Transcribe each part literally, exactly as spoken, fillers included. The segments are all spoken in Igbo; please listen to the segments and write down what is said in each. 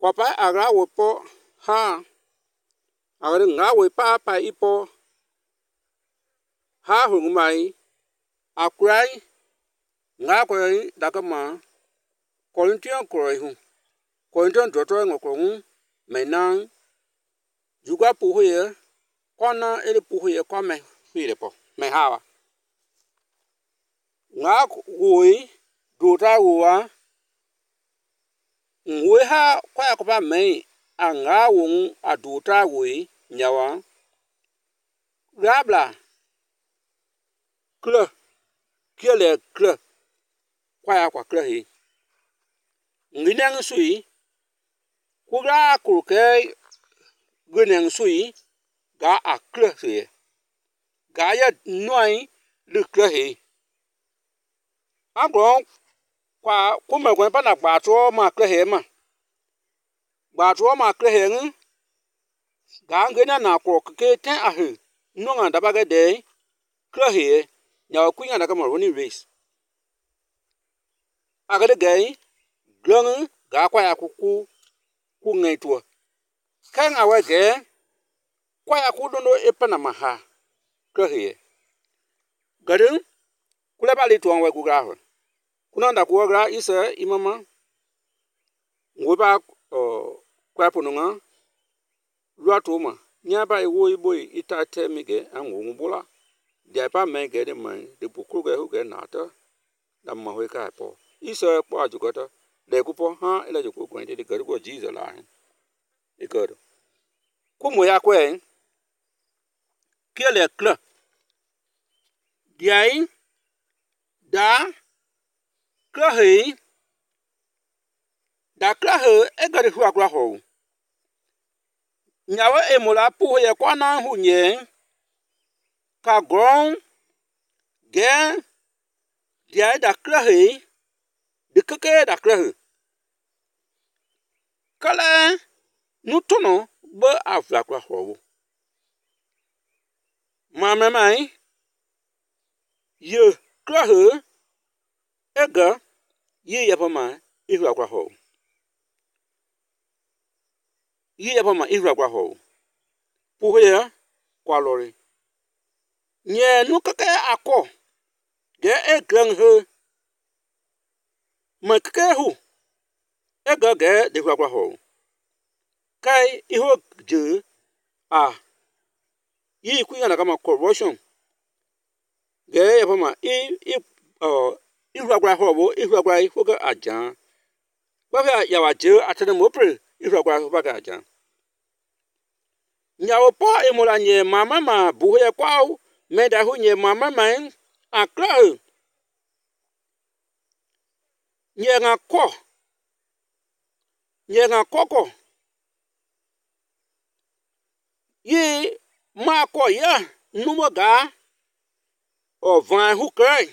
Kwapa agra wopo ha agre nga we pa pa ipo ha hungmai akrai nga kwai dakama Korintian kroi hu Korintian doto ngoko hu menan juga puhuye kona ele puhuye kome hire po me hawa nga woi dota wa ngwe ha kwa ko ba me anga won adota woi nyawa rabla kle kele kle kwa ya kwa kle hi nginang sui kugra kurke gunang sui ga akle hi ga ya noi le kle hi agron kwa kuma kwa pa na gba to ma kle hi ma gba to ma kle hi ga ngena na ko ke ten a hi no nga da ba ga de kle hi nya ku nya na ka mo ni race aga de gai glong ga kwa ya ku ku ku ngai to kan a wa ge kwa ya ku do no e pa na ma ha kle hi gadin kula ba li to wa ku ga ho kuna nda ku ga isa imama ngwe ba kwa po nga lwa to ma nya ba e wo ibo ita te mi ge an wo bula dia pa me ge de man de bu ku ge hu ge na ta da ma ho ka po isa po aju ko ta de ku po ha ele ju ku ko de ge ko jesus la e ko ku mo ya kwen kele kla diai da kla he da kla he e ga de hu akla ho nyawe e mo la pu ye kwa na hu nye ka gron ge diai da kla he de keke da kla he kala nu tuno bo afla kwa ho ma me mai ye kla he e ga ye ya pa ma e hu akwa ho yi ya pa ma ihra kwa ho pu ya kwa lori nye nu keke akọ ge e gran he ma keke hu e ga ge de kwa ho kai iho je a yi ku ya na kama corruption ge ya pa ma i i o ihra kwa ho bo ihra kwa ho ga ajan ba ya wa je atene mo pre ihra kwa ho ba ga ajan nyawo po emola nye mama ma buhe kwao meda hu nye mama man akla nye nga ko nye nga koko yi ma ko ya numo ga o van hu kai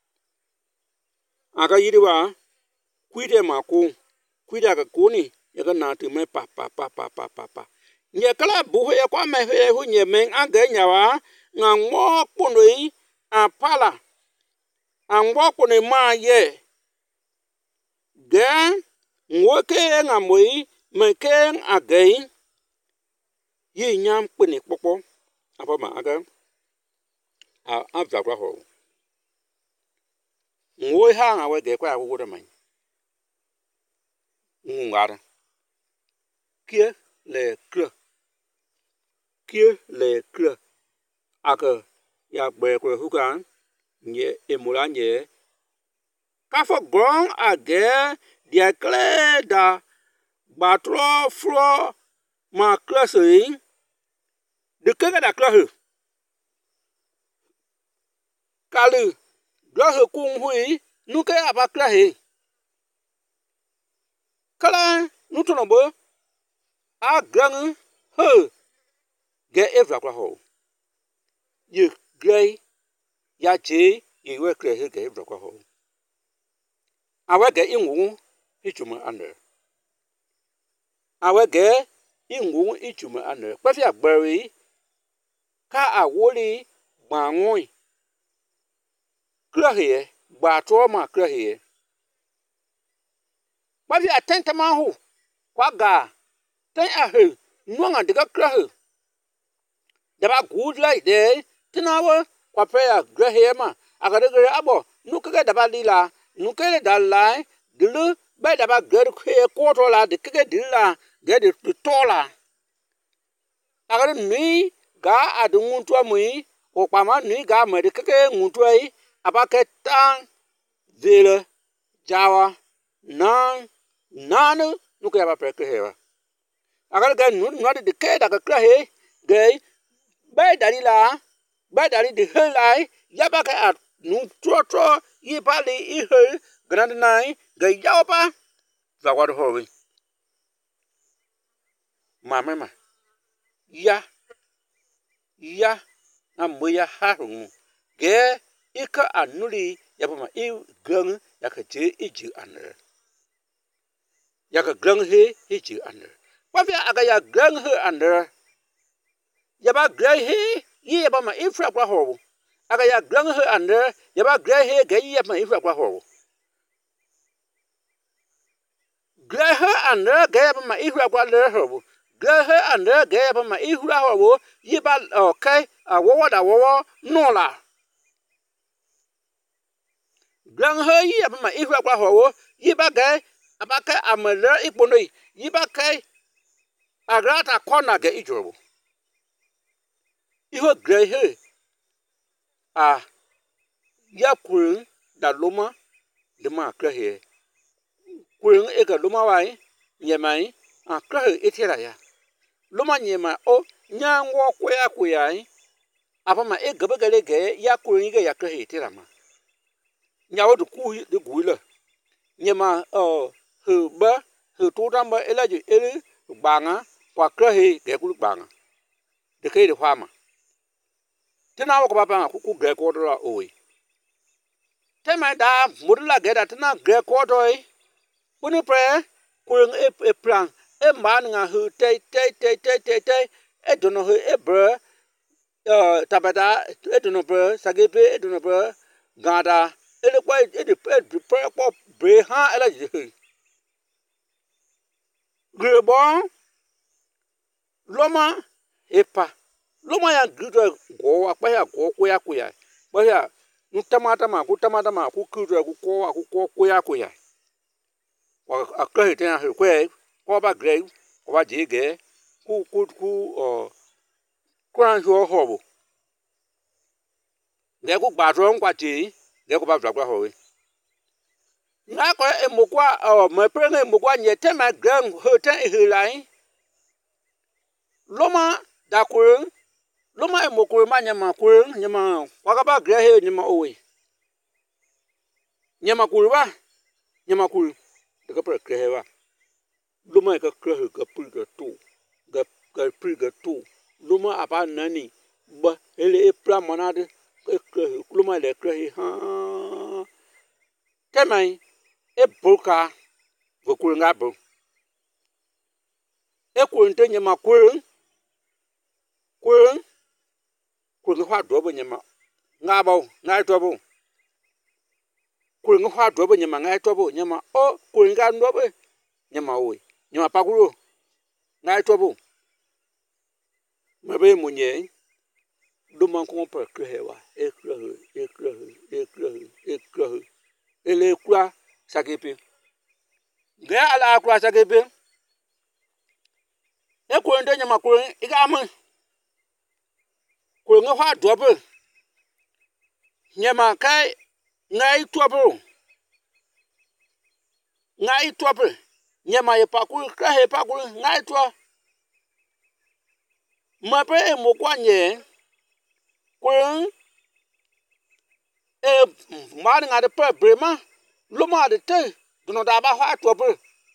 aka yiriwa kwide ma ku kwide ka kuni ya ga na tu me pa pa pa pa pa pa pa nye kala buhe kwa me hu nye men aga nyawa nga ngo punoi apala angwa kuni ma ye ge nwoke nga moi meke agei yi nyam kuni popo apa ma aga a avra kwa ho nwo ha nga we ge kwa awu de man ngara kie le kle kie le kle aka ya gbe ko hukan nye emura nye ka fo gron age dia kle da batro fro ma klase de kega da kle kalu do he kun hui nu ke aba kle he kala nu to no bo a gran he ge evra kwa ho ye grey ya che ye we kle he ge evra kwa ho awege inwu ichuma ane awege inwu ichuma ane pafi agbari ka awoli gbanwon klahie gba to ma klahie pafi atentama hu kwa ga tan a he nuanga de ka kra he da ba good like de tinawo kwa pe ya gra he ma aga de gra abo nu ka da ba li la nu ke da lai de lu ba da ba gra ke ko to la de ke de la ge de to la aga ni ga adu ntu amui o pa ma ni ga ma de ke ntu ai aba ke tan zele jawa nan nanu nu ke ba pe ke he ba aga ga nu nu de ke da ka kra he ge ba da li la ba da li de he lai ya ba ka nu tro tro yi ba li i he grand nai ge ya pa za wa ho we ma me ma ya ya na mo ya ha hu ge ika anuri ya ba ma i gang ya ka je i ji aner ya ka gang he i ji aner wa fi aga ya gang he aner ya ba gang he yi ya ba ma i fra kwa ho aga ya gang he aner ya ba gang he ge yi ya ma i fra kwa ho gang he aner ge ya ba ma i fra kwa le ho gang he aner ge ya ba ma i fra ho yi ba okay a wo wa da wo no la gang he yi ya ba ma i fra kwa ho yi ba ge abaka amara ikpono yi ba kai agrata corner ge ijobo iho grehe a ya kun da loma de ma krehe kun e ga loma wai nyemai a krehe etira ya loma nyema o nyanwo kwya kwya apa ma e gaba gale ge ya kun ge ya krehe etira ma nyawo du ku de guile nyema o hu ba hu tu tam ba elaji ele banga kwa krehe ge ku banga de ke de fama tina wo ko papa ku ku ge ko do la oyi tema da mudla ge da tina ge ko do yi puni pre kun e e plan e man nga hu te te te te te te e dono hu e bro uh tabada e dono bro sagepe e dono bro gada e le kwa e de pre pre po bre ha e la ji gre bon loma epa loma ya gudo go akpa ya go ko ya ko ya ba ya ntamata ma ku tamata ma ku kudo ku ko ku ko ko ya ko ya wa akra hete na ko ko ba gre ko ba je ge ku ku ku o kran jo ho bo ge ku gba ro nkwa ti ge ku ba dra kwa ho we na ko e mo kwa o me pre na mo kwa nye te ma gre ho te he lai loma da kun loma e mo ko ma nyama kun nyama wa ka ba gre he nyama owe nyama kun ba nyama kun de ka pre kre he ba loma ka kre he ka pu ga tu ga ga pu ga tu loma apa nani ba ele e pra manade e kre loma le kre he ha temai e bulka go kun ga bu e kun te nyama kun kun kun ha do bo nyama nga bo nga to bo kun ha do bo nyama nga to bo nyama o kun ga ndo bo nyama oi nyama pakuro nga to bo ma be munye do man ko per krewa e krewa e krewa e krewa e krewa ele kwa sakepe ga ala kwa sakepe e kun de nyama kun iga mu kun ha do bo nyama kai ngai tobo ngai tobo nyama ye paku ka he paku ngai to ma pe e mo kwa nye kun e ma nga de pe brema lo ma de te duno da ba ha tobo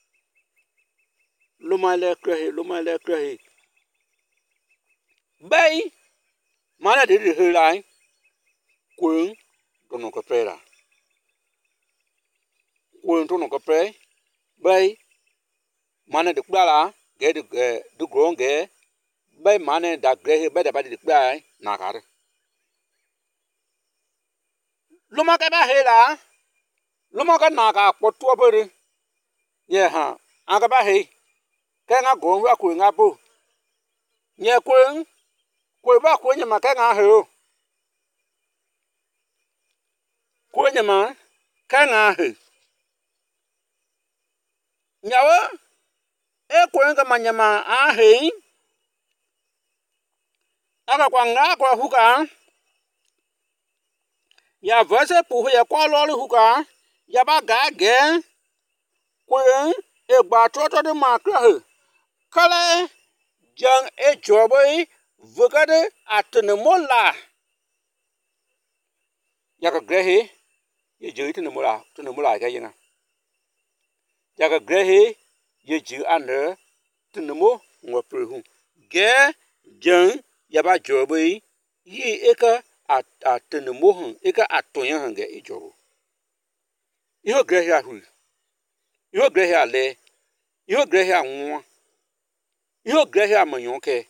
lo ma le kre lo ma le kre bai mana de de he lai kun duno ko pera kun duno ko pe bai mana de kula ge de du gron ge bai mana da gre bai da ba de kula na ka luma ka ba he la luma ka na ka po to bo re ye ha a ka ba he cái ngã gồm ra quỳ ngã bù nhà quỳ quỳ ba quỳ nhà mà cái ngã hiểu quỳ nhà mà cái ngã hiểu nhà á e quỳ cái mà nhà mà à hiểu aka kwa ngã qua huka ya vese pu ya kwa lori huka ya ba ga ge quỳ e gba to to de ma kra he kale jang e jobai vugade atne mola ya ka grehe ye ju tne mola tne mola ga yinga ya ka grehe ye ju ane tne mo ngo prehu ge jang ya ba jobai yi eka atne mo hun eka atoyan hange e jobo iho grehe ahu iho grehe ale iho grehe anwo iho grehe amanyonke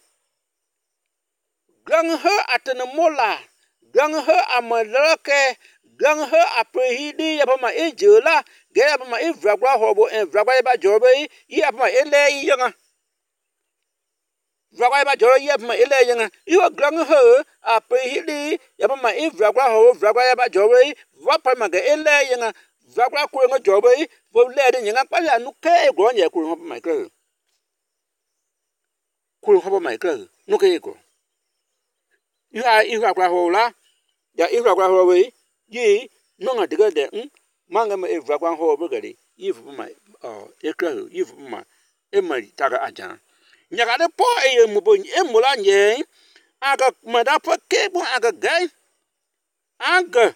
gang he atene mola gang he amalake gang he aprehidi yapama ejela ge yapama evragwa hobo en vragwa ba jobe yapama ele yanga vragwa ba jobe yapama ele yanga iho gang he aprehidi yapama evragwa hobo vragwa ba jobe vapama ge ele yanga vragwa ko ngo jobe bo le de yanga pa ya nu ke egro nya ko hobo my girl ko hobo my girl nu ke egro iha iha kwa hola ya iha kwa howe yi nonga diga de hm manga me evra kwa howe gari yifu ma oh ekra yifu ma e mari taga ajan nyaga de po e mubo e mula nye aga mada pa kebo aga gai aga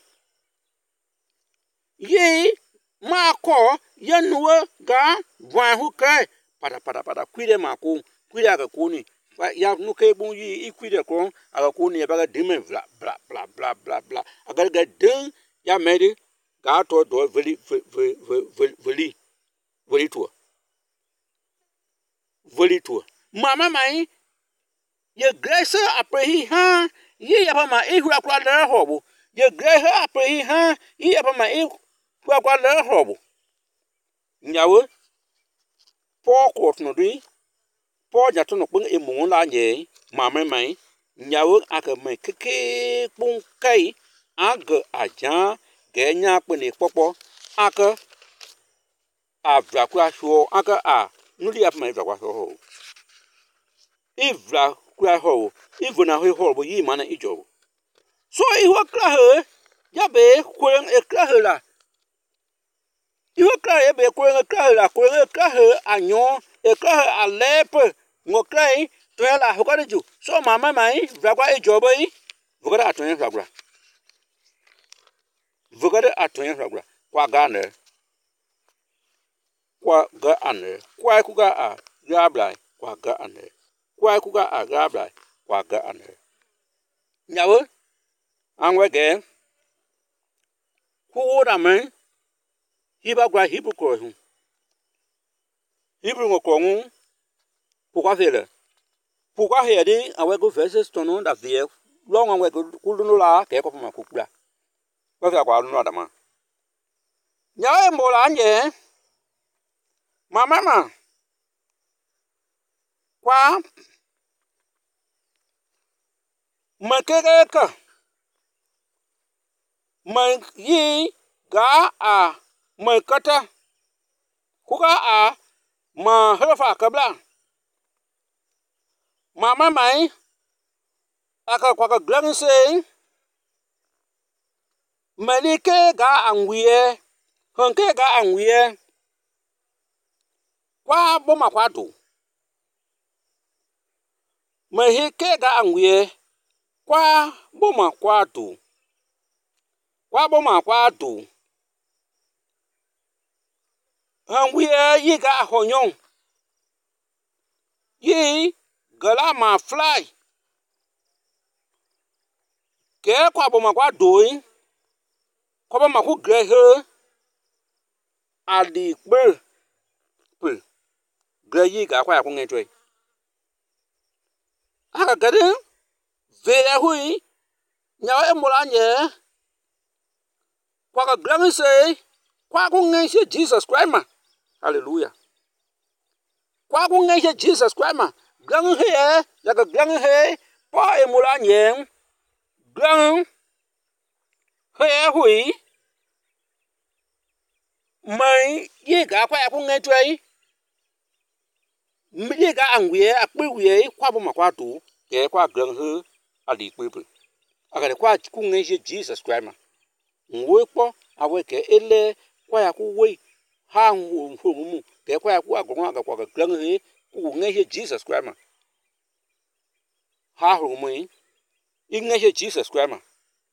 yi ma ko yanuwa ga gwa hu kai pada pada pada kwire ma ko kwire aga ko ni ya nuke bu yi ikwide ko aga ko ni ba ga dime bla bla bla bla bla bla aga ga den ya meri ga to do veli veli veli veli to veli to mama mai ye grace aprehi ha ye ya ba ma ihu akwa le hobo ye grace aprehi ha ye ya ba ma ihu akwa le hobo nyawo po ko no di po ja to no pung e mu la nye mama mai nyawo aka mai keke pung kai aga aja ge nya pe ni popo aka avra kwa sho aka a nuli ap mai vra kwa ho ivra kwa ho ivuna ho ho bo yi mana ijo so iho kra he ya be kwen e kra he la iho kra e be kwen e kra he la kwen e kra he anyo e kra he alepe ngokrai to la hokare ju so mama mai vragwa e jobo yi vogara atonye vragwa vogara atonye vragwa kwa gane kwa ga ane kwa ku ga a gabla kwa ga ane kwa ku ga a gabla kwa ga ane nyawo anwe ge ku da men hiba gwa hibu ko hu hibu ngoko ngu Pourquoi faire? Pourquoi regarder avec le verset tonon d'avier, long avec le couloir là, quelque part ma coupe là. Pas faire quoi, nous adama. Y'a un mot là, y'a. Ma maman. Quoi? Ma kéreka. Ma yi ga a ma kata. Kuka a ma hrefa kabla. Mama mai aka kwa ka glang se malike ga anwie honke ga anwie kwa boma kwa do mahike ga anwie kwa boma kwa do kwa boma kwa do anwie yi ga honyon yi gala ma fly ke kwa boma kwa doin kwa boma ku grehe adi pe pe greyi ga kwa ku ngetwe aka gade ve hui nya emula nye kwa ka glang se kwa ku nge Jesus Christ ma hallelujah qua cũng nghe Jesus Christ mà gần he là cái gần he pa em mula nheng gần he hui mai ye ga qua cũng nghe chơi ye ga ăn quế à quế quế qua bông mà qua tủ cái qua gần he à đi quế quế à cái qua cũng nghe Jesus Christ mà ngồi qua à vậy cái ele qua cũng quế hang hùng hùng cái qua qua cũng qua qua cái gần he cũng nghe Jesus Christ mà ha hùng mình in nghe Jesus Christ mà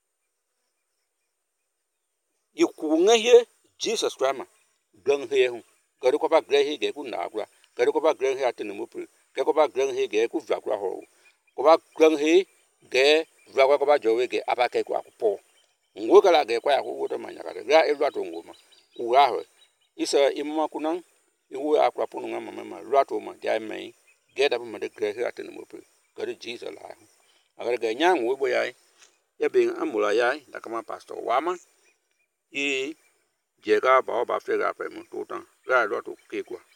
you cũng nghe Jesus Christ mà gần he hùng cái đó có ba gle he cái cũng nã qua cái đó có ba gle he ở trên núi bự cái có ba gle he cái cũng vác qua hồ có ba gle he cái vác qua có ba jowe cái apa cái qua po ngồi cái là cái qua cũng có mà nhà cái ra el loạt ngồi mà u ra rồi isa imma kunang iwu akwa punu ngama mama loạt mà jai mai get up mà the gle he ở trên núi bự cái đó Jesus là agar ga nyang wo boyai ya bin amula yai da kama pastor wama i jega ba ba fe ga pe mu tutan ga lo to ke kwa